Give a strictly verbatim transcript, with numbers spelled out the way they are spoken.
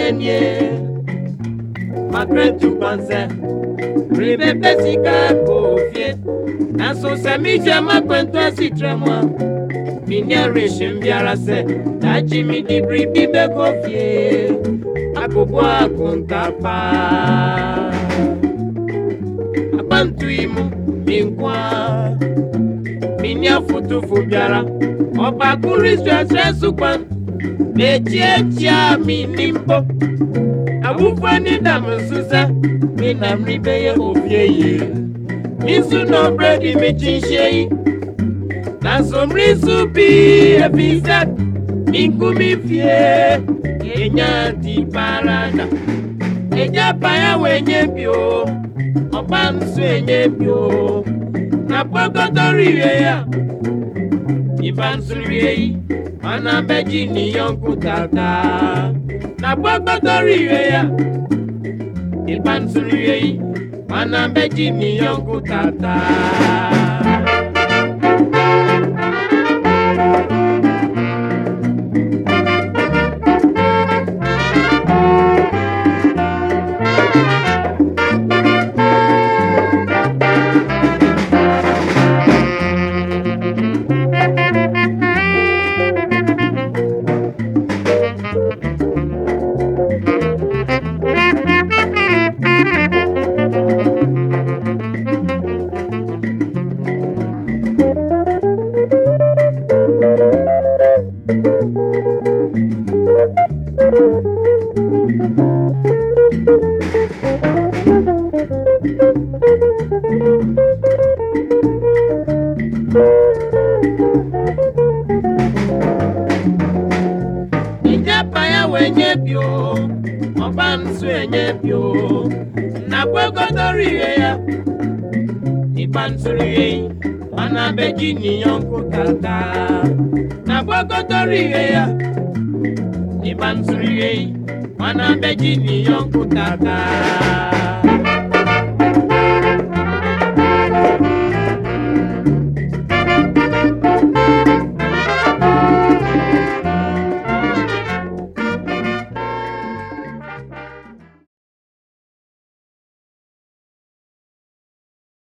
yenye Makretu panse Ribe pesika kofie Naso semije makwento sitremwa Minya reshim biara se Taji mi dibri bibe kofie Akubwa kuntapa Abantu imu minkwa Minya futufu biara Oba kuri stress kwan Mechia minimbo Awufani damususa Minam ribeye ofye Misu no bredi michinshei Nasomri supi efisa Minkumi fie Enya di parada Enya paya wenye pio Obansu enye pio Napokotori ya Ibansuri Mana beji ni yonku tata Napokotori ya Ibansuri Mana beji ni yonku tata Ijapaya wenye pio Obansu enye pio Napokotori ya Ibansuri Mana beji ni yonku tata Napokotori ya Ibansuri Mana beji ni yonku tata